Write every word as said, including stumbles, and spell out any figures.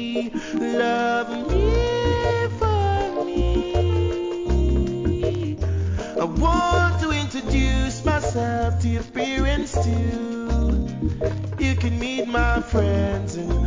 Love me for me. I want to introduce myself to your parents too. You can meet my friends and